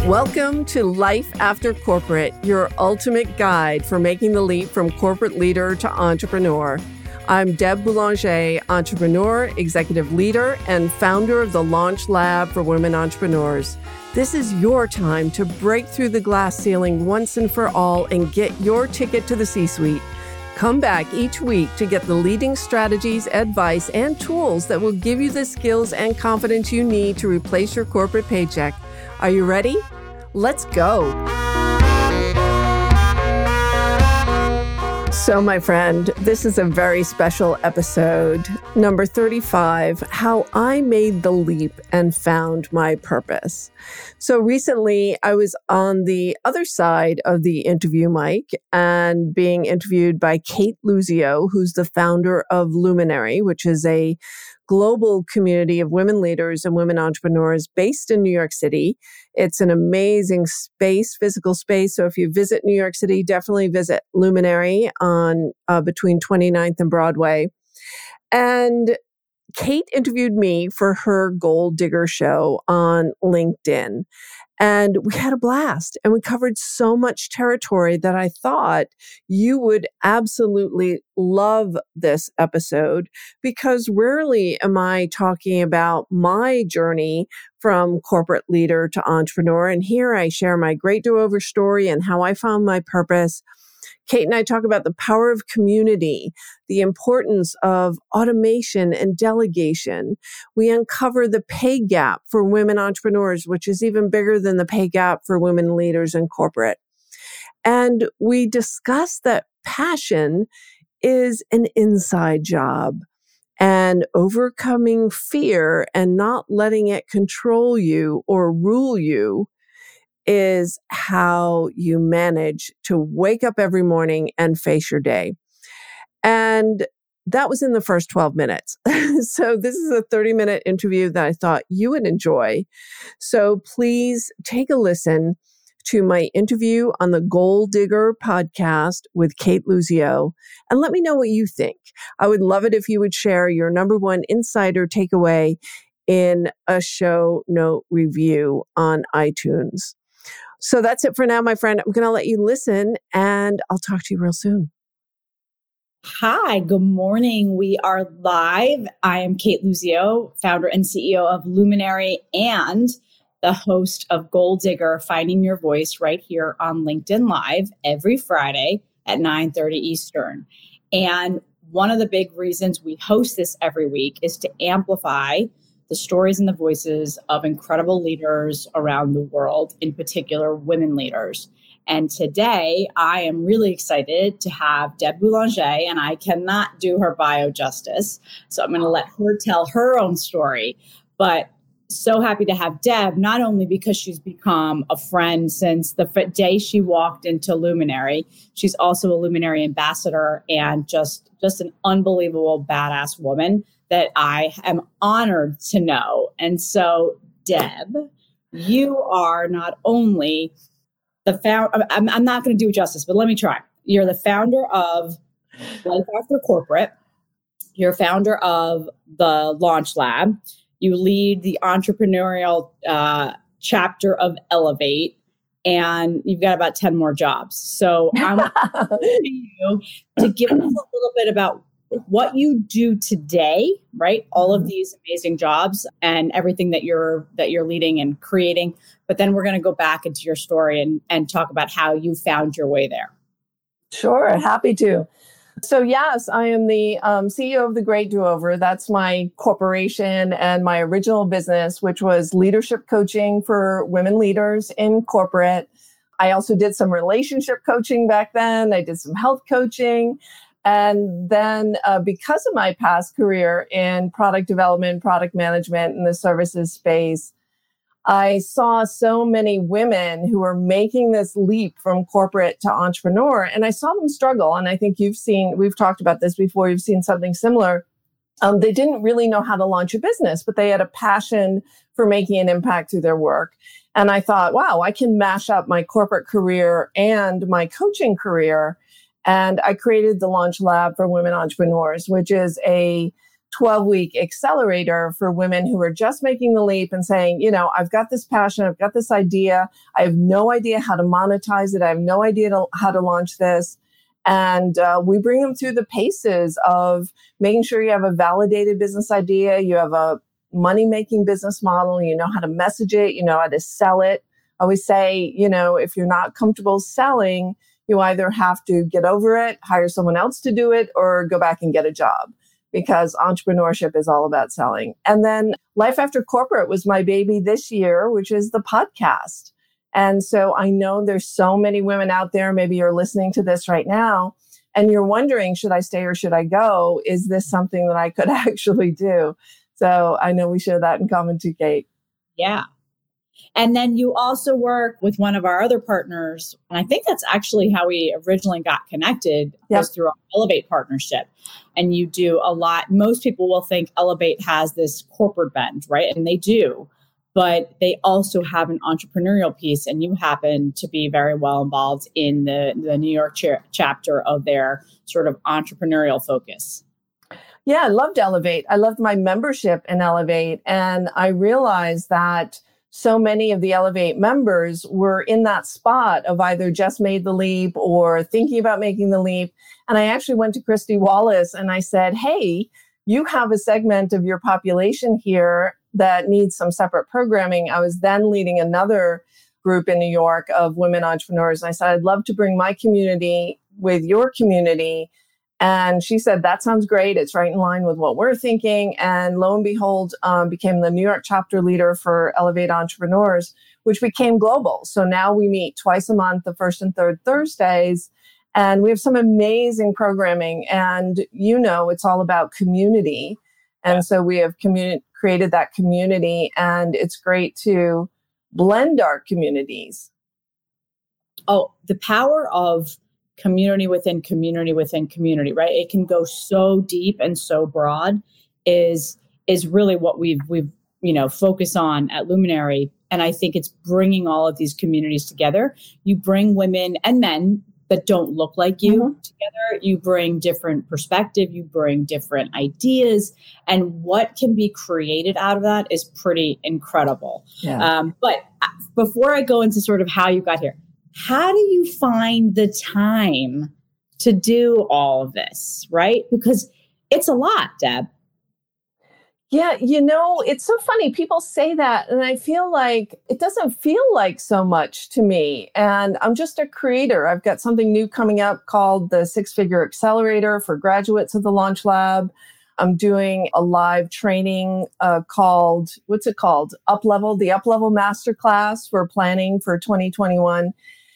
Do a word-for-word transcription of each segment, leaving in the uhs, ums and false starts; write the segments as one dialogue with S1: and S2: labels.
S1: Welcome to Life After Corporate, your ultimate guide for making the leap from corporate leader to entrepreneur. I'm Deb Boulanger, entrepreneur, executive leader, and founder of the Launch Lab for Women Entrepreneurs. This is your time to break through the glass ceiling once and for all and get your ticket to the C-suite. Come back each week to get the leading strategies, advice, and tools that will give you the skills and confidence you need to replace your corporate paycheck. Are you ready? Let's go. So, my friend, this is a very special episode, number thirty-five, How I Made the Leap and Found My Purpose. So recently, I was on the other side of the interview mic and being interviewed by Kate Luzio, who's the founder of Luminary, which is a global community of women leaders and women entrepreneurs based in New York City. It's an amazing space, physical space. So if you visit New York City, definitely visit Luminary on uh, between twenty-ninth and Broadway. And Kate interviewed me for her Goal Digger show on LinkedIn. And we had a blast and we covered so much territory that I thought you would absolutely love this episode, because rarely am I talking about my journey from corporate leader to entrepreneur. And here I share my great do-over story and how I found my purpose. Kate and I talk about the power of community, the importance of automation and delegation. We uncover the pay gap for women entrepreneurs, which is even bigger than the pay gap for women leaders in corporate. And we discuss that passion is an inside job, and overcoming fear and not letting it control you or rule you is how you manage to wake up every morning and face your day. And that was in the first twelve minutes. So this is a thirty minute interview that I thought you would enjoy. So please take a listen to my interview on the Goal Digger podcast with Kate Luzio and let me know what you think. I would love it if you would share your number one insider takeaway in a show note review on iTunes. So that's it for now, my friend. I'm going to let you listen and I'll talk to you real soon.
S2: Hi, good morning. We are live. I am Kate Luzio, founder and C E O of Luminary and the host of Goal Digger, Finding Your Voice, right here on LinkedIn Live every Friday at nine thirty Eastern. And one of the big reasons we host this every week is to amplify the stories and the voices of incredible leaders around the world, in particular women leaders. And today I am really excited to have Deb Boulanger, and I cannot do her bio justice. So I'm going to let her tell her own story. But so happy to have Deb, not only because she's become a friend since the day she walked into Luminary, she's also a Luminary ambassador and just, just an unbelievable badass woman that I am honored to know. And so, Deb, you are not only the founder, I'm, I'm not going to do it justice, but let me try. You're the founder of Life After Corporate. You're founder of the Launch Lab. You lead the entrepreneurial uh, chapter of Elevate, and you've got about ten more jobs. So I'm asking you to give us a little bit about what you do today, right? All of these amazing jobs and everything that you're that you're leading and creating. But then we're going to go back into your story and, and talk about how you found your way there.
S1: Sure, happy to. So yes, I am the um, C E O of The Great Do-Over. That's my corporation and my original business, which was leadership coaching for women leaders in corporate. I also did some relationship coaching back then. I did some health coaching. And then uh, because of my past career in product development, product management, and the services space, I saw so many women who were making this leap from corporate to entrepreneur, and I saw them struggle. And I think you've seen, we've talked about this before, you've seen something similar. Um, they didn't really know how to launch a business, but they had a passion for making an impact through their work. And I thought, wow, I can mash up my corporate career and my coaching career. And I created the Launch Lab for Women Entrepreneurs, which is a twelve-week accelerator for women who are just making the leap and saying, you know, I've got this passion, I've got this idea, I have no idea how to monetize it, I have no idea to, how to launch this. And uh, we bring them through the paces of making sure you have a validated business idea, you have a money-making business model, you know how to message it, you know how to sell it. I always say, you know, if you're not comfortable selling, you either have to get over it, hire someone else to do it, or go back and get a job, because entrepreneurship is all about selling. And then Life After Corporate was my baby this year, which is the podcast. And so I know there's so many women out there, maybe you're listening to this right now, and you're wondering, should I stay or should I go? Is this something that I could actually do? So I know we share that in common too, Kate.
S2: Yeah. And then you also work with one of our other partners. And I think that's actually how we originally got connected,
S1: yep.
S2: was through our Elevate partnership. And you do a lot. Most people will think Elevate has this corporate bend, right? And they do. But they also have an entrepreneurial piece. And you happen to be very well involved in the, the New York cha- chapter of their sort of entrepreneurial focus.
S1: Yeah, I loved Elevate. I loved my membership in Elevate. And I realized that so many of the Elevate members were in that spot of either just made the leap or thinking about making the leap. And I actually went to Christy Wallace and I said, hey, you have a segment of your population here that needs some separate programming. I was then leading another group in New York of women entrepreneurs. And I said, I'd love to bring my community with your community. And she said, that sounds great. It's right in line with what we're thinking. And lo and behold, um, became the New York chapter leader for Elevate Entrepreneurs, which became global. So now we meet twice a month, the first and third Thursdays. And we have some amazing programming. And, you know, it's all about community. And so we have communi- created that community. And it's great to blend our communities.
S2: Oh, the power of community within community within community, right? It can go so deep and so broad is, is really what we've, we've, you know, focus on at Luminary. And I think it's bringing all of these communities together. You bring women and men that don't look like you mm-hmm. together. You bring different perspective, you bring different ideas, and what can be created out of that is pretty incredible. Yeah. Um, but before I go into sort of how you got here, how do you find the time to do all of this, right? Because it's a lot, Deb.
S1: Yeah, you know, it's so funny. People say that, and I feel like it doesn't feel like so much to me. And I'm just a creator. I've got something new coming up called the Six Figure Accelerator for graduates of the Launch Lab. I'm doing a live training uh, called, what's it called? Up Level, the Up Level Masterclass for planning for twenty twenty-one.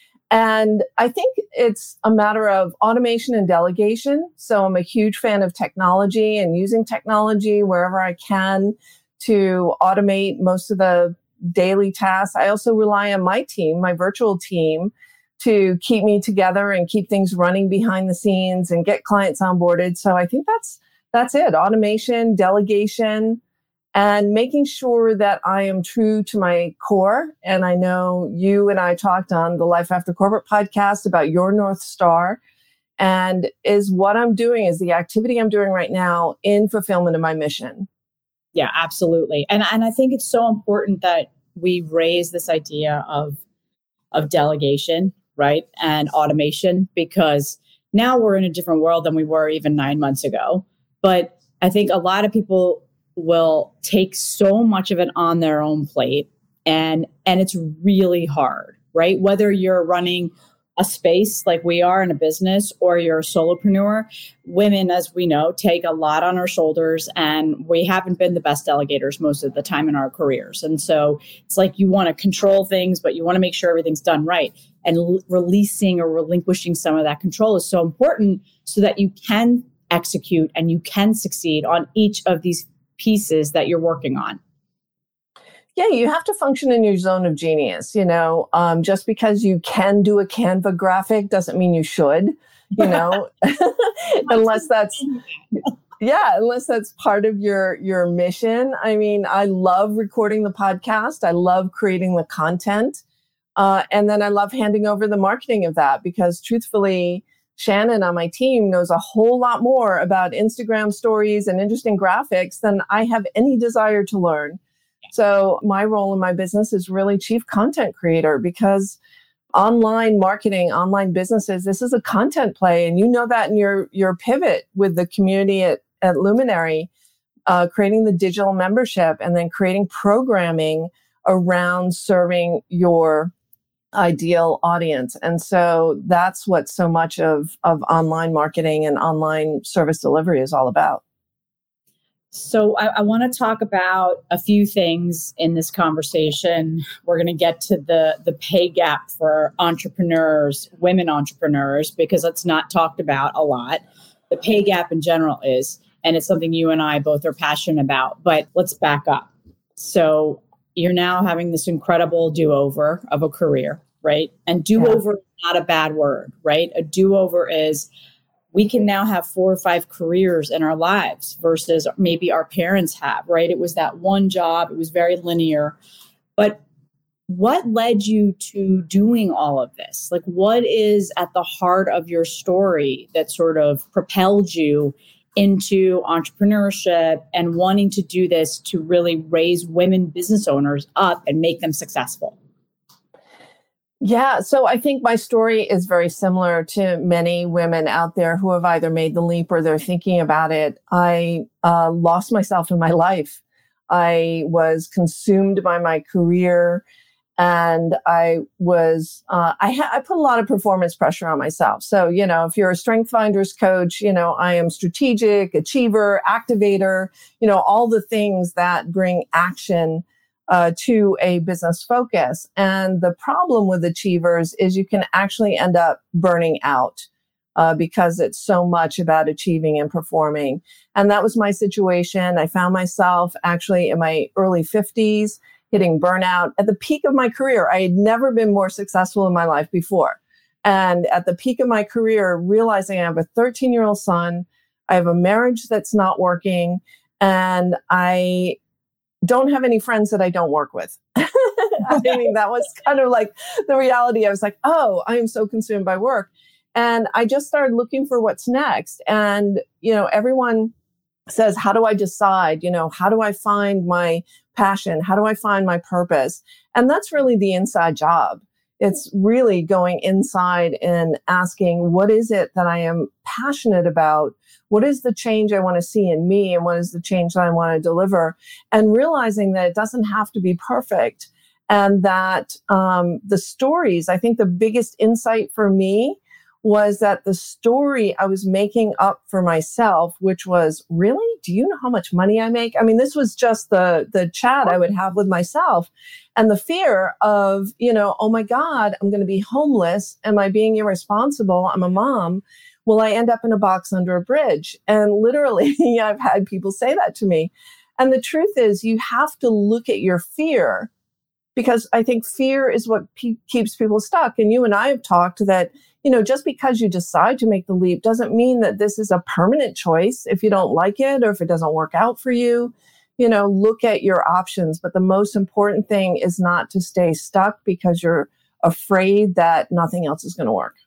S1: And I think it's a matter of automation and delegation. So I'm a huge fan of technology and using technology wherever I can to automate most of the daily tasks. I also rely on my team, my virtual team, to keep me together and keep things running behind the scenes and get clients onboarded. So I think that's that's it. Automation, delegation, and making sure that I am true to my core. And I know you and I talked on the Life After Corporate podcast about your North Star. And is what I'm doing, is the activity I'm doing right now in fulfillment of my mission.
S2: Yeah, absolutely. And and I think it's so important that we raise this idea of, of delegation, right? And automation, because now we're in a different world than we were even nine months ago. But I think a lot of people will take so much of it on their own plate, and and it's really hard, right? Whether you're running a space like we are in a business or you're a solopreneur, women, as we know, take a lot on our shoulders, and we haven't been the best delegators most of the time in our careers. And so it's like you want to control things, but you want to make sure everything's done right. And l- releasing or relinquishing some of that control is so important so that you can execute and you can succeed on each of these pieces that you're working on.
S1: Yeah, you have to function in your zone of genius. You know, um, just because you can do a Canva graphic doesn't mean you should, you know, unless that's, yeah, unless that's part of your, your mission. I mean, I love recording the podcast. I love creating the content. Uh, and then I love handing over the marketing of that, because truthfully, Shannon on my team knows a whole lot more about Instagram stories and interesting graphics than I have any desire to learn. So my role in my business is really chief content creator, because online marketing, online businesses, this is a content play. And you know that in your, your pivot with the community at, at Luminary, uh, creating the digital membership and then creating programming around serving your ideal audience. And so that's what so much of, of online marketing and online service delivery is all about.
S2: So I, I want to talk about a few things in this conversation. We're going to get to the, the pay gap for entrepreneurs, women entrepreneurs, because it's not talked about a lot. The pay gap in general is, and it's something you and I both are passionate about, but let's back up. So you're now having this incredible do-over of a career, right? And do-over yeah. is not a bad word, right? A do-over is we can now have four or five careers in our lives versus maybe our parents have, right? It was that one job. It was very linear. But what led you to doing all of this? Like, what is at the heart of your story that sort of propelled you into entrepreneurship and wanting to do this to really raise women business owners up and make them successful?
S1: Yeah, so I think my story is very similar to many women out there who have either made the leap or they're thinking about it. I uh, lost myself in my life. I was consumed by my career, and I was, uh, I, ha- I put a lot of performance pressure on myself. So, you know, if you're a Strength Finders coach, you know, I am strategic, achiever, activator, you know, all the things that bring action Uh, to a business focus. And the problem with achievers is you can actually end up burning out uh, because it's so much about achieving and performing. And that was my situation. I found myself actually in my early fifties hitting burnout at the peak of my career. I had never been more successful in my life before. And at the peak of my career, realizing I have a thirteen-year-old son, I have a marriage that's not working, and I don't have any friends that I don't work with. I mean, that was kind of like the reality. I was like, oh, I am so consumed by work. And I just started looking for what's next. And, you know, everyone says, how do I decide? You know, how do I find my passion? How do I find my purpose? And that's really the inside job. It's really going inside and asking, what is it that I am passionate about? What is the change I want to see in me? And what is the change that I want to deliver? And realizing that it doesn't have to be perfect. And that um, the stories, I think the biggest insight for me was that the story I was making up for myself, which was, really? Do you know how much money I make? I mean, this was just the, the chat I would have with myself. And the fear of, you know, oh my God, I'm going to be homeless. Am I being irresponsible? I'm a mom. Will I end up in a box under a bridge? And literally, I've had people say that to me. And the truth is, you have to look at your fear, because I think fear is what pe- keeps people stuck. And you and I have talked that, you know, just because you decide to make the leap doesn't mean that this is a permanent choice. If you don't like it or if it doesn't work out for you, you know, look at your options. But the most important thing is not to stay stuck because you're afraid that nothing else is going to work.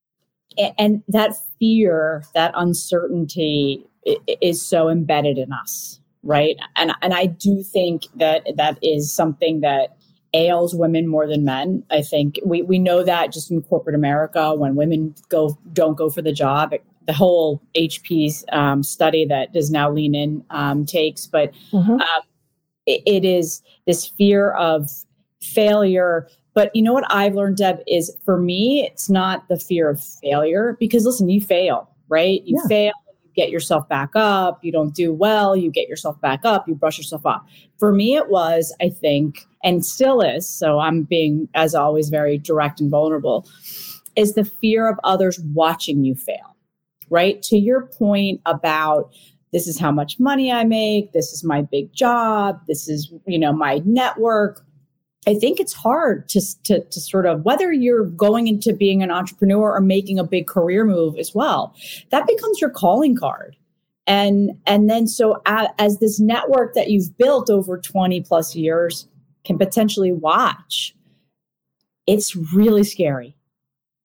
S2: And that fear, that uncertainty is so embedded in us, right? And and I do think that that is something that ails women more than men. I think we, we know that just in corporate America, when women go don't go for the job, the whole H P's um, study that does now Lean In um, takes, but mm-hmm. uh, it, it is this fear of failure. But you know what I've learned, Deb, is for me, it's not the fear of failure, because listen, you fail, right? You yeah. fail, you get yourself back up, you don't do well, you get yourself back up, you brush yourself off. For me, it was, I think, and still is, so I'm being, as always, very direct and vulnerable, is the fear of others watching you fail, right? To your point about, this is how much money I make, this is my big job, this is, you know, my network. I think it's hard to, to, to sort of, whether you're going into being an entrepreneur or making a big career move as well, that becomes your calling card. And, and then so as, as this network that you've built over twenty plus years can potentially watch, it's really scary.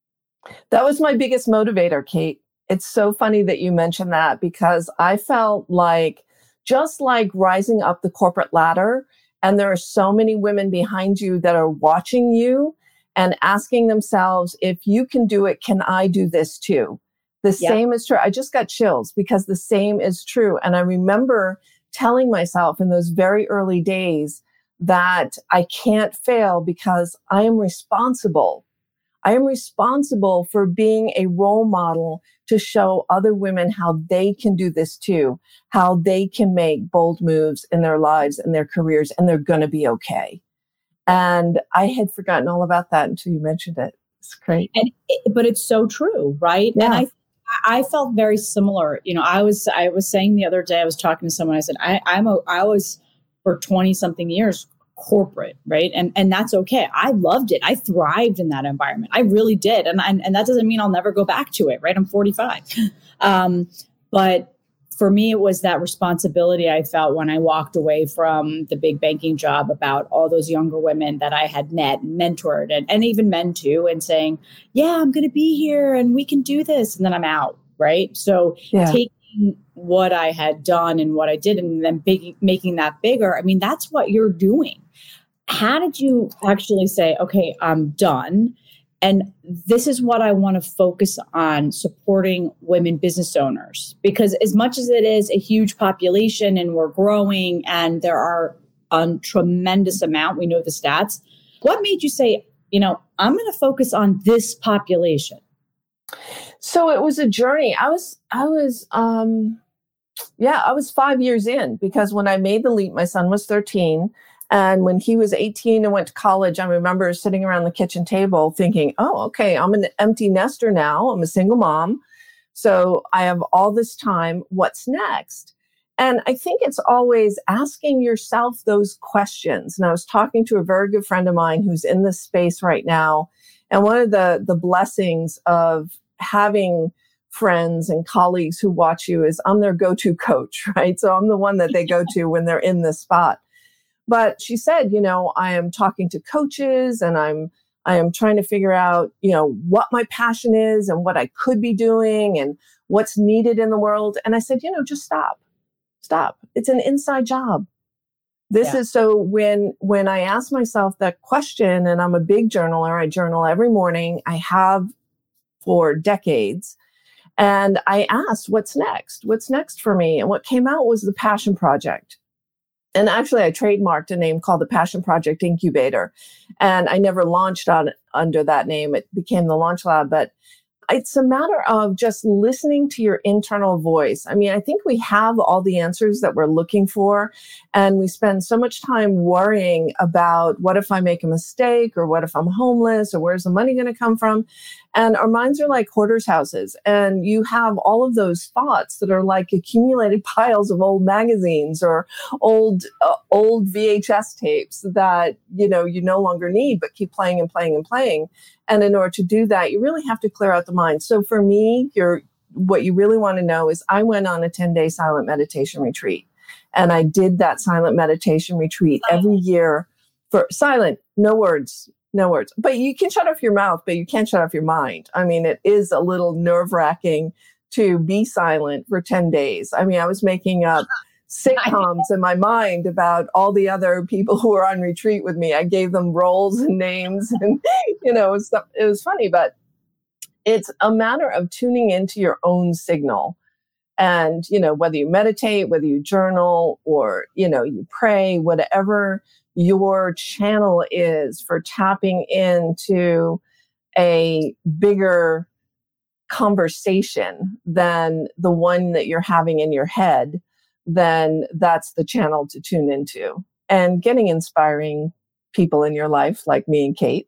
S1: That was my biggest motivator, Kate. It's so funny that you mentioned that because I felt like just like rising up the corporate ladder, and there are so many women behind you that are watching you and asking themselves, if you can do it, can I do this too? The yep. same is true. I just got chills because the same is true. And I remember telling myself in those very early days that I can't fail because I am responsible. I am responsible for being a role model to show other women how they can do this too, how they can make bold moves in their lives and their careers, and they're going to be okay. And I had forgotten all about that until you mentioned it. It's great.
S2: And it, but it's so true, right?
S1: Yeah.
S2: And I I felt very similar. You know, I was I was saying the other day, I was talking to someone, I said, I, I'm a, I was for twenty something years corporate, right? And and that's okay. I loved it. I thrived in that environment. I really did. And and, and that doesn't mean I'll never go back to it, right? I'm forty-five. Um, but for me, it was that responsibility I felt when I walked away from the big banking job about all those younger women that I had met and mentored, and, and even men too, and saying, yeah, I'm going to be here and we can do this. And then I'm out, right? So yeah. taking what I had done and what I did and then big, making that bigger, I mean, that's what you're doing. How did you actually say, okay, I'm done? And this is what I want to focus on, supporting women business owners, because as much as it is a huge population and we're growing and there are a tremendous amount, we know the stats. What made you say, you know, I'm going to focus on this population?
S1: So it was a journey. I was, I was, um, yeah, I was five years in because when I made the leap, my son was thirteen. And when he was eighteen and went to college, I remember sitting around the kitchen table thinking, oh, okay, I'm an empty nester now. I'm a single mom. So I have all this time. What's next? And I think it's always asking yourself those questions. And I was talking to a very good friend of mine who's in this space right now. And one of the, the blessings of having friends and colleagues who watch you is I'm their go-to coach, right? So I'm the one that they go to when they're in this spot. But she said, you know, I am talking to coaches and I'm, I am trying to figure out, you know, what my passion is and what I could be doing and what's needed in the world. And I said, you know, just stop, stop. It's an inside job. This yeah. is so when, when I ask myself that question, and I'm a big journaler, I journal every morning. I have for decades. And I asked, what's next? What's next for me? And what came out was the Passion Project. And actually, I trademarked a name called the Passion Project Incubator. And I never launched on under that name. It became the Launch Lab. But it's a matter of just listening to your internal voice. I mean, I think we have all the answers that we're looking for. And we spend so much time worrying about what if I make a mistake, or what if I'm homeless, or where's the money going to come from? And our minds are like hoarders' houses. And you have all of those thoughts that are like accumulated piles of old magazines or old, uh, old V H S tapes that, you know, you no longer need, but keep playing and playing and playing. And in order to do that, you really have to clear out the mind. So for me, you're, what you really want to know is I went on a ten-day silent meditation retreat. And I did that silent meditation retreat every year for silent, no words. No words, but you can shut off your mouth, but you can't shut off your mind. I mean, it is a little nerve wracking to be silent for ten days. I mean, I was making up sitcoms in my mind about all the other people who were on retreat with me. I gave them roles and names and, you know, it was, it was funny, but it's a matter of tuning into your own signal. And, you know, whether you meditate, whether you journal, or, you know, you pray, whatever your channel is for tapping into a bigger conversation than the one that you're having in your head, then that's the channel to tune into. And getting inspiring people in your life like me and Kate.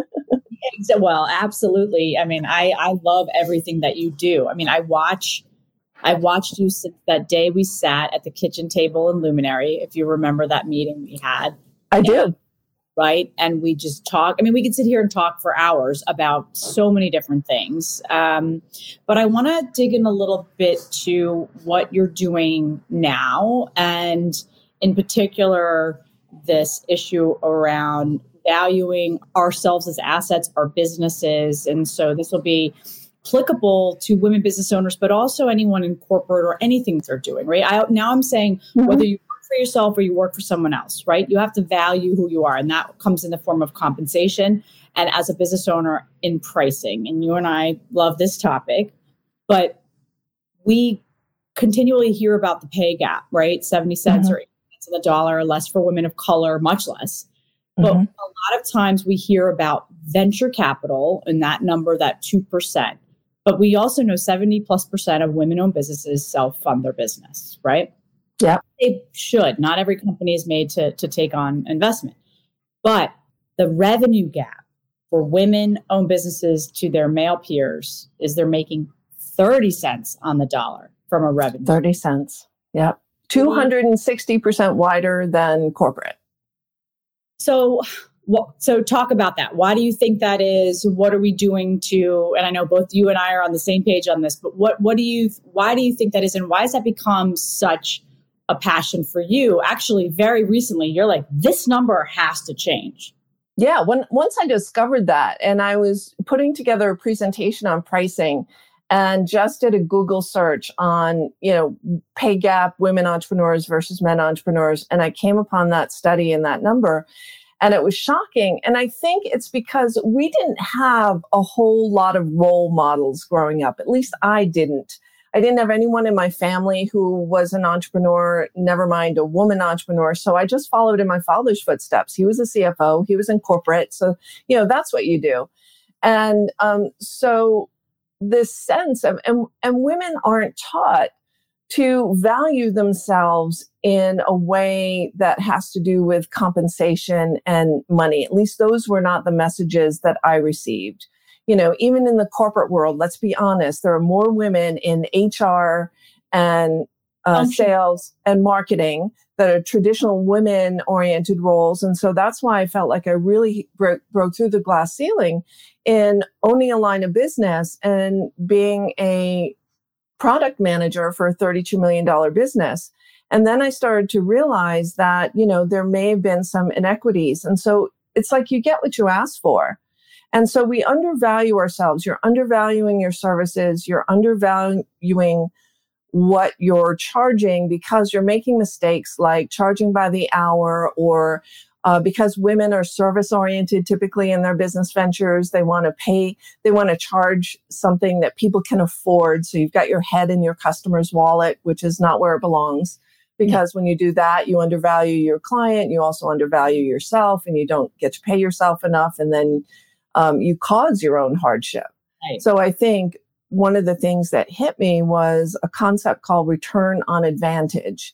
S2: Well, absolutely. I mean, I, I love everything that you do. I mean, I watch, I watched you since that day we sat at the kitchen table in Luminary, if you remember that meeting we had.
S1: I do.
S2: Right. And we just talk. I mean, we could sit here and talk for hours about so many different things. Um, but I want to dig in a little bit to what you're doing now. And in particular, this issue around valuing ourselves as assets, our businesses. And so this will be applicable to women business owners, but also anyone in corporate or anything they're doing, right? I, now I'm saying mm-hmm. whether you work for yourself or you work for someone else, right? You have to value who you are. And that comes in the form of compensation and as a business owner in pricing. And you and I love this topic, but we continually hear about the pay gap, right? seventy cents mm-hmm. or eighty cents on the dollar or less for women of color, much less. But mm-hmm. a lot of times we hear about venture capital and that number, that two percent. But we also know seventy plus percent of women-owned businesses self-fund their business, right?
S1: Yeah.
S2: They should. Not every company is made to, to take on investment. But the revenue gap for women-owned businesses to their male peers is they're making thirty cents on the dollar from a revenue.
S1: thirty cents. Yep. two hundred sixty percent wider than corporate.
S2: So, well, so talk about that. Why do you think that is? What are we doing to, and I know both you and I are on the same page on this, but what, what do you, why do you think that is? And why has that become such a passion for you? Actually, very recently, you're like, this number has to change.
S1: Yeah. When, once I discovered that, and I was putting together a presentation on pricing and just did a Google search on, you know, pay gap, women entrepreneurs versus men entrepreneurs. And I came upon that study and that number. And it was shocking. And I think it's because we didn't have a whole lot of role models growing up. At least I didn't. I didn't have anyone in my family who was an entrepreneur, never mind a woman entrepreneur. So I just followed in my father's footsteps. He was a C F O. He was in corporate. So, you know, that's what you do. And um, so this sense of, and, and women aren't taught to value themselves in a way that has to do with compensation and money. At least those were not the messages that I received. You know, even in the corporate world, let's be honest, there are more women in H R and uh, sales and marketing that are traditional women-oriented roles. And so that's why I felt like I really broke, broke through the glass ceiling in owning a line of business and being a product manager for a thirty-two million dollars business. And then I started to realize that, you know, there may have been some inequities. And so it's like you get what you ask for. And so we undervalue ourselves. You're undervaluing your services. You're undervaluing what you're charging because you're making mistakes like charging by the hour or Uh, because women are service oriented typically in their business ventures. They want to pay, they want to charge something that people can afford. So you've got your head in your customer's wallet, which is not where it belongs. Because yeah. when you do that, you undervalue your client, you also undervalue yourself, and you don't get to pay yourself enough. And then um, you cause your own hardship. Right. So I think one of the things that hit me was a concept called return on advantage.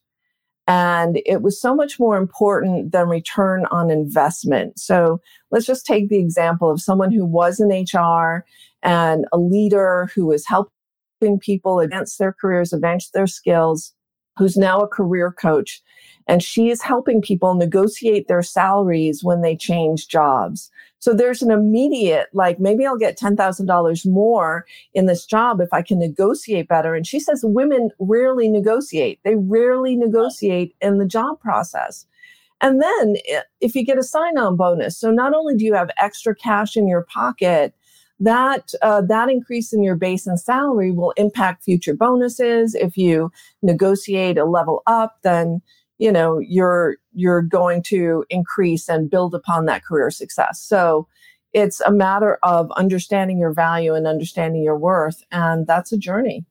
S1: And it was so much more important than return on investment. So let's just take the example of someone who was in H R and a leader who was helping people advance their careers, advance their skills, who's now a career coach. And she is helping people negotiate their salaries when they change jobs. So there's an immediate, like, maybe I'll get ten thousand dollars more in this job if I can negotiate better. And she says women rarely negotiate. They rarely negotiate in the job process. And then if you get a sign-on bonus, so not only do you have extra cash in your pocket, that uh, that increase in your base and salary will impact future bonuses. If you negotiate a level up, then you know, you're, you're going to increase and build upon that career success. So it's a matter of understanding your value and understanding your worth. And that's a journey.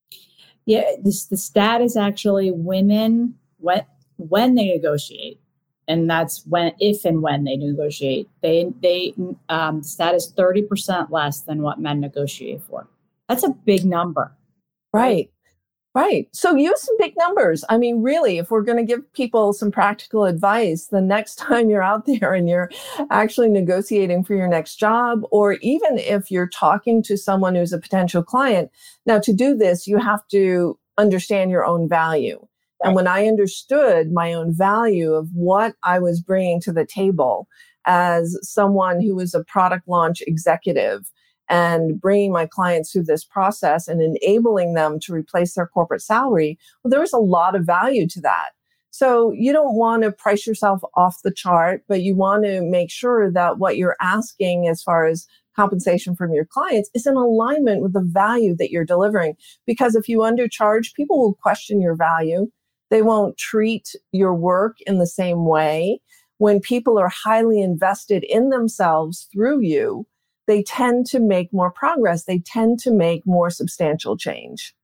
S2: Yeah. This, the stat is actually women, when, when they negotiate, and that's when, if and when they negotiate, they, they, um, the stat is thirty percent less than what men negotiate for. That's a big number.
S1: Right. Right. So use some big numbers. I mean, really, if we're going to give people some practical advice, the next time you're out there and you're actually negotiating for your next job, or even if you're talking to someone who's a potential client, now to do this, you have to understand your own value. Right. And when I understood my own value of what I was bringing to the table as someone who was a product launch executive, and bringing my clients through this process and enabling them to replace their corporate salary, well, there was a lot of value to that. So you don't want to price yourself off the chart, but you want to make sure that what you're asking as far as compensation from your clients is in alignment with the value that you're delivering. Because if you undercharge, people will question your value. They won't treat your work in the same way. When people are highly invested in themselves through you, they tend to make more progress. They tend to make more substantial change.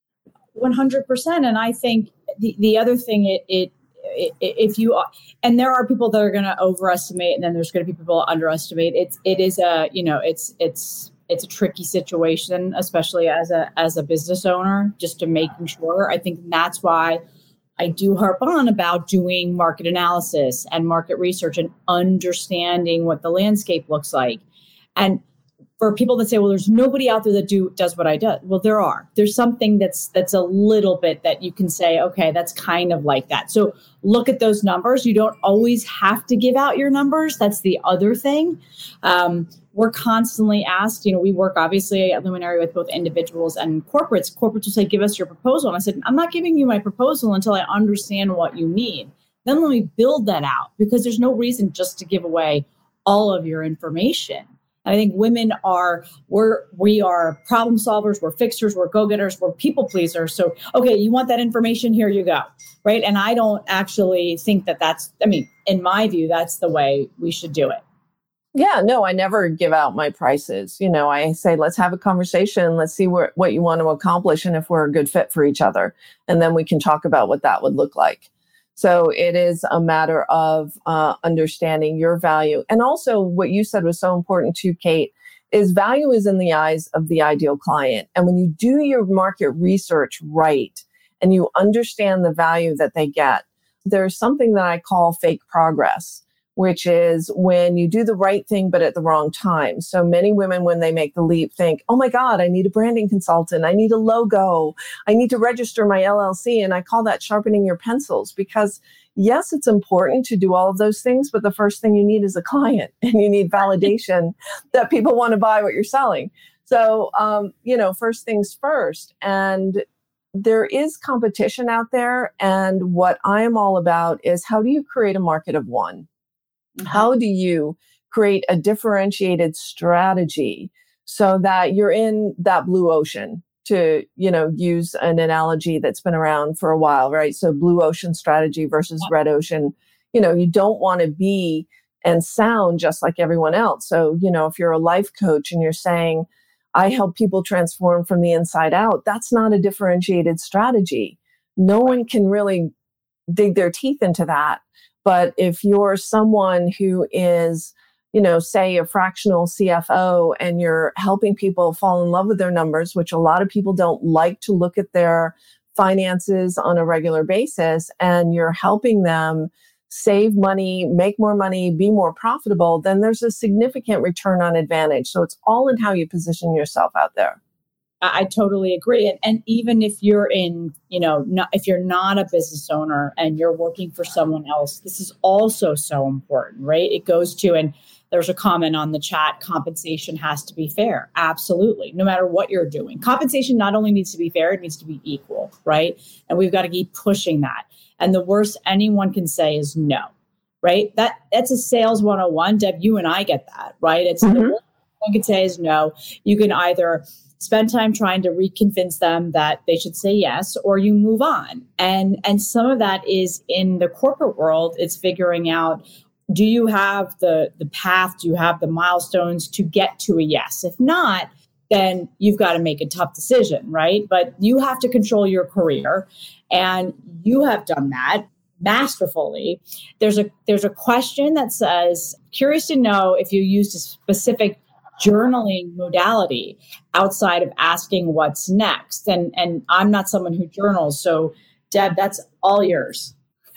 S2: one hundred percent. And I think the, the other thing, it, it, it if you, and there are people that are going to overestimate, and then there's going to be people that underestimate. It's, it is a, you know, it's, it's, it's a tricky situation, especially as a, as a business owner, just to making sure. I think that's why I do harp on about doing market analysis and market research and understanding what the landscape looks like. And for people that say, well, there's nobody out there that do does what I do. Well, there are. There's something that's that's a little bit that you can say, okay, that's kind of like that. So look at those numbers. You don't always have to give out your numbers. That's the other thing. Um, we're constantly asked, you know, we work obviously at Luminary with both individuals and corporates. Corporates will say, give us your proposal. And I said, I'm not giving you my proposal until I understand what you need. Then let me build that out, because there's no reason just to give away all of your information. I think women are, we're, we are problem solvers, we're fixers, we're go-getters, we're people pleasers. So, okay, you want that information, here you go, right? And I don't actually think that that's, I mean, in my view, that's the way we should do it.
S1: Yeah, no, I never give out my prices. You know, I say, let's have a conversation. Let's see where, what you want to accomplish and if we're a good fit for each other. And then we can talk about what that would look like. So it is a matter of uh, understanding your value. And also what you said was so important too, Kate, is value is in the eyes of the ideal client. And when you do your market research right and you understand the value that they get, there's something that I call fake progress, which is when you do the right thing, but at the wrong time. So many women, when they make the leap, think, oh my God, I need a branding consultant. I need a logo. I need to register my L L C. And I call that sharpening your pencils, because yes, it's important to do all of those things, but the first thing you need is a client, and you need validation that people want to buy what you're selling. So, um, you know, first things first. And there is competition out there. And what I am all about is, how do you create a market of one? How do you create a differentiated strategy so that you're in that blue ocean, to, you know, use an analogy that's been around for a while, right? So blue ocean strategy versus red ocean. You know, you don't want to be and sound just like everyone else. So, you know, if you're a life coach and you're saying, I help people transform from the inside out, that's not a differentiated strategy. No one can really dig their teeth into that. But if you're someone who is, you know, say a fractional C F O, and you're helping people fall in love with their numbers, which a lot of people don't like to look at their finances on a regular basis, and you're helping them save money, make more money, be more profitable, then there's a significant return on advantage. So it's all in how you position yourself out there.
S2: I totally agree. And, and even if you're in, you know, not, if you're not a business owner and you're working for someone else, this is also so important, right? It goes to, and there's a comment on the chat, compensation has to be fair. Absolutely. No matter what you're doing. Compensation not only needs to be fair, it needs to be equal, right? And we've got to keep pushing that. And the worst anyone can say is no, right? That That's a sales one oh one. Deb, you and I get that, right? It's mm-hmm. The worst one can say is no. You can either spend time trying to reconvince them that they should say yes, or you move on. And, and some of that is in the corporate world. It's figuring out, do you have the, the path? Do you have the milestones to get to a yes? If not, then you've got to make a tough decision, right? But you have to control your career, and you have done that masterfully. There's a, there's a question that says, curious to know if you used a specific journaling modality outside of asking what's next. And, and I'm not someone who journals. So Deb, that's all yours.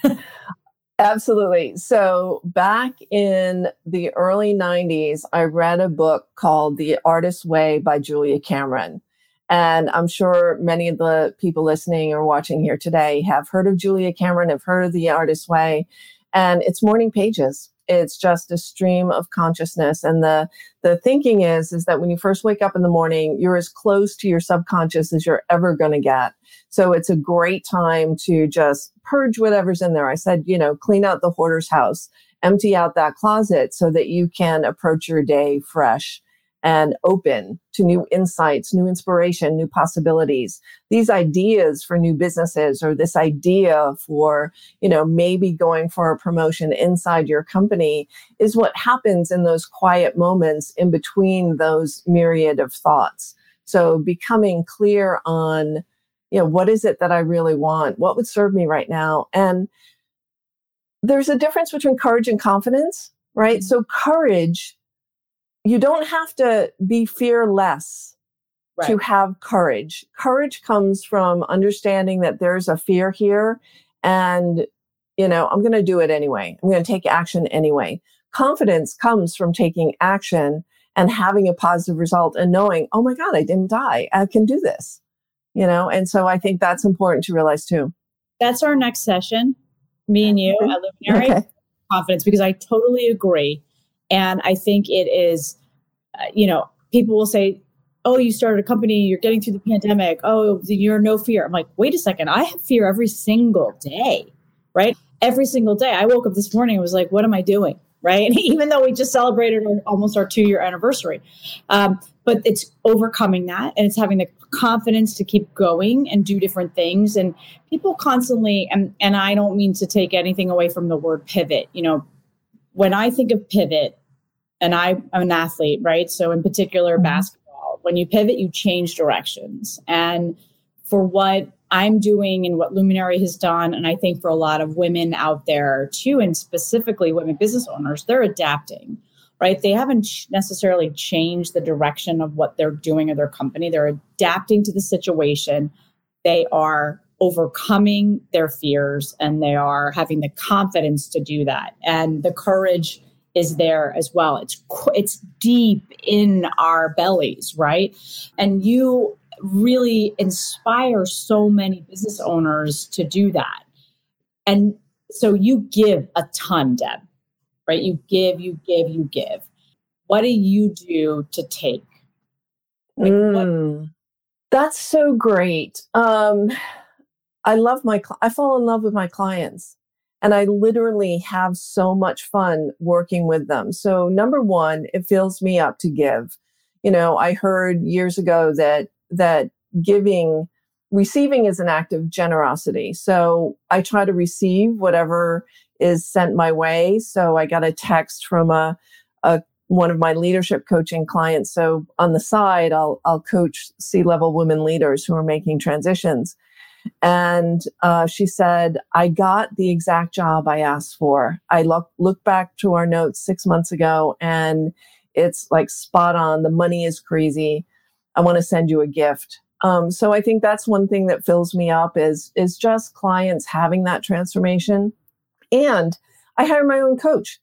S1: Absolutely. So back in the early nineties, I read a book called The Artist's Way by Julia Cameron. And I'm sure many of the people listening or watching here today have heard of Julia Cameron, have heard of The Artist's Way. And it's morning pages. it's just a stream of consciousness. And the, the thinking is, is that when you first wake up in the morning, you're as close to your subconscious as you're ever going to get. So it's a great time to just purge whatever's in there. I said, you know, clean out the hoarder's house, empty out that closet so that you can approach your day fresh and open to new insights, new inspiration, new possibilities. These ideas for new businesses, or this idea for, you know, maybe going for a promotion inside your company, is what happens in those quiet moments in between those myriad of thoughts. So becoming clear on, you know, what is it that I really want? What would serve me right now? And there's a difference between courage and confidence, right? Mm-hmm. So courage, you don't have to be fearless right. to have courage. Courage comes from understanding that there's a fear here and, you know, I'm going to do it anyway. I'm going to take action anyway. Confidence comes from taking action and having a positive result and knowing, oh my God, I didn't die. I can do this, you know? And so I think that's important to realize too.
S2: That's our next session, me and you at Luminary, okay. Confidence, because I totally agree. And I think it is, uh, you know, people will say, oh, you started a company, you're getting through the pandemic. Oh, you're no fear. I'm like, wait a second. I have fear every single day, right? Every single day. I woke up this morning and was like, what am I doing? Right? Even though we just celebrated our, almost our two year anniversary. Um, but it's overcoming that, and it's having the confidence to keep going and do different things. And people constantly, and, and I don't mean to take anything away from the word pivot. You know, when I think of pivot, and I, I'm an athlete, right? So in particular, mm-hmm. basketball, when you pivot, you change directions. And for what I'm doing and what Luminary has done, and I think for a lot of women out there too, and specifically women business owners, they're adapting, right? They haven't necessarily changed the direction of what they're doing or their company. They're adapting to the situation. They are overcoming their fears, and they are having the confidence to do that. And the courage is there as well. It's it's deep in our bellies, right? And you really inspire so many business owners to do that. And so you give a ton, Deb, right? You give, you give, you give. What do you do to take? Like,
S1: mm, what- that's so great. Um, I love my, I fall in love with my clients. And I literally have so much fun working with them. So number one, it fills me up to give. You know, I heard years ago that, that giving, receiving is an act of generosity. So I try to receive whatever is sent my way. So I got a text from a, a one of my leadership coaching clients. So on the side, I'll, I'll coach C-level women leaders who are making transitions. And uh, she said, I got the exact job I asked for. I look, look back to our notes six months ago, and it's like spot on. The money is crazy. I want to send you a gift. Um, so I think that's one thing that fills me up is, is just clients having that transformation. And I hire my own coach.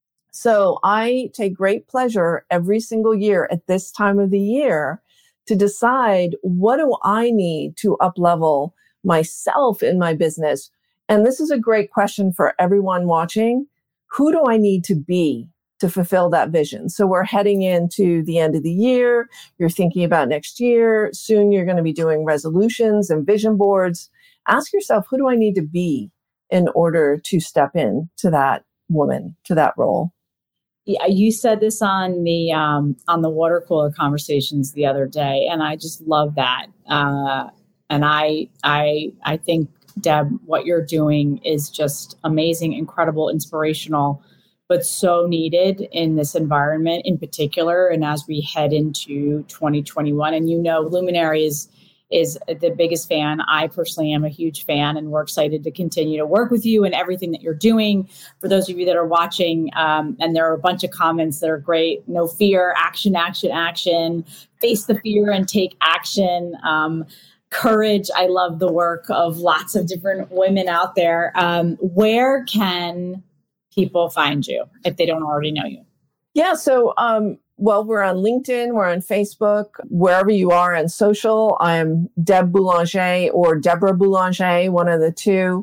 S1: So I take great pleasure every single year at this time of the year to decide, what do I need to up-level myself in my business? And this is a great question for everyone watching. Who do I need to be to fulfill that vision? So we're heading into the end of the year. You're thinking about next year. Soon you're going to be doing resolutions and vision boards. Ask yourself, who do I need to be in order to step in to that woman, to that role?
S2: Yeah, you said this on the um, on the water cooler conversations the other day, and I just love that. Uh, and I I I think, Deb, what you're doing is just amazing, incredible, inspirational, but so needed in this environment in particular. And as we head into twenty twenty-one, and you know, Luminary is is the biggest fan. I personally am a huge fan, and we're excited to continue to work with you and everything that you're doing. For those of you that are watching, um, and there are a bunch of comments that are great. No fear, action, action, action. Face the fear and take action. Um, courage. I love the work of lots of different women out there. Um, where can people find you if they don't already know you?
S1: Yeah. So, um, well, we're on LinkedIn, we're on Facebook, wherever you are on social. I'm Deb Boulanger or Deborah Boulanger, one of the two.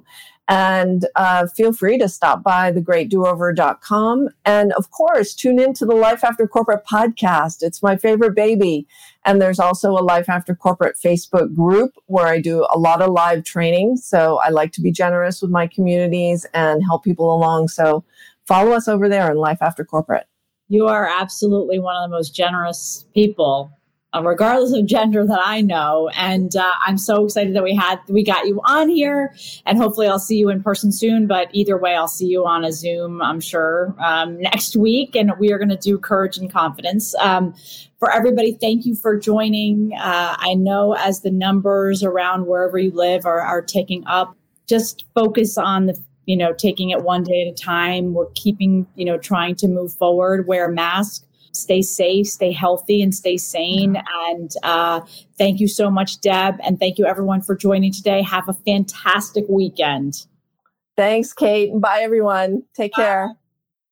S1: And uh, feel free to stop by the great do over dot com. And of course, tune into the Life After Corporate podcast. It's my favorite baby. And there's also a Life After Corporate Facebook group where I do a lot of live training. So I like to be generous with my communities and help people along. So follow us over there in Life After Corporate.
S2: You are absolutely one of the most generous people, uh, regardless of gender, that I know. And uh, I'm so excited that we had we got you on here. And hopefully I'll see you in person soon. But either way, I'll see you on a Zoom, I'm sure, um, next week. And we are going to do Courage and Confidence. Um, for everybody, thank you for joining. Uh, I know as the numbers around wherever you live are, are ticking up, just focus on the you know, taking it one day at a time. We're keeping, you know, trying to move forward, wear a mask, stay safe, stay healthy, and stay sane. And uh, thank you so much, Deb. And thank you, everyone, for joining today. Have a fantastic weekend.
S1: Thanks, Kate. Bye, everyone. Take care. Bye.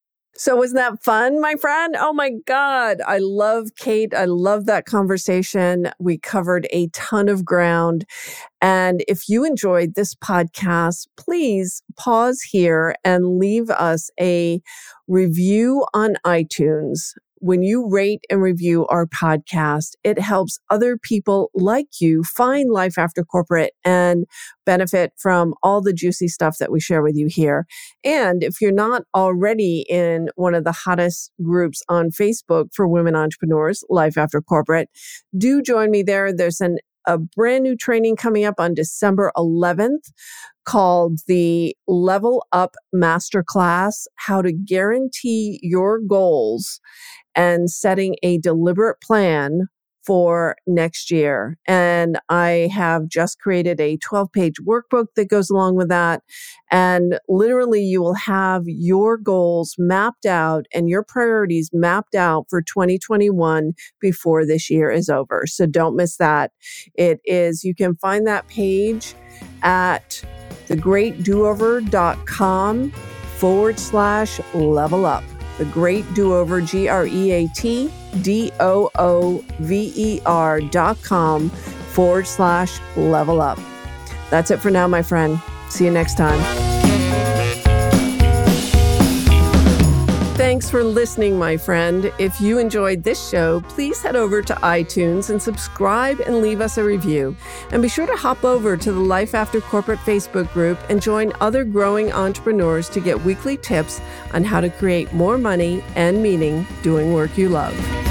S1: So wasn't that fun, my friend? Oh my God. I love Kate. I love that conversation. We covered a ton of ground. And if you enjoyed this podcast, please pause here and leave us a review on iTunes. When you rate and review our podcast, it helps other people like you find Life After Corporate and benefit from all the juicy stuff that we share with you here. And if you're not already in one of the hottest groups on Facebook for women entrepreneurs, Life After Corporate, do join me there. There's an a brand new training coming up on December eleventh called the Level Up Masterclass, How to Guarantee Your Goals and Setting a Deliberate Plan for next year. And I have just created a twelve-page workbook that goes along with that. And literally you will have your goals mapped out and your priorities mapped out for twenty twenty-one before this year is over. So don't miss that. It is, you can find that page at the great do over dot com forward slash level up. The Great Do-Over, G R E A T D O O V E R dot com forward slash level up. That's it for now, my friend. See you next time. Thanks for listening, my friend. If you enjoyed this show, please head over to iTunes and subscribe and leave us a review. And be sure to hop over to the Life After Corporate Facebook group and join other growing entrepreneurs to get weekly tips on how to create more money and meaning doing work you love.